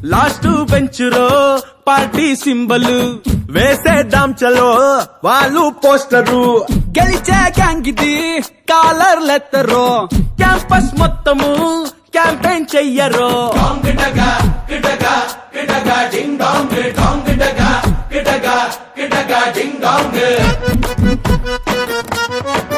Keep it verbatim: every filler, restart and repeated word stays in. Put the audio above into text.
last బెంచురో party symbol వేసేద్దాం చలో వాళ్ళు పోస్టరు గెలిచే గ్యాంగ్ ఇది కాలర్ లెత్తరు క్యాంపస్ మొత్తము క్యాంపెయిన్ చెయ్యరు డింగ్ డాంగ్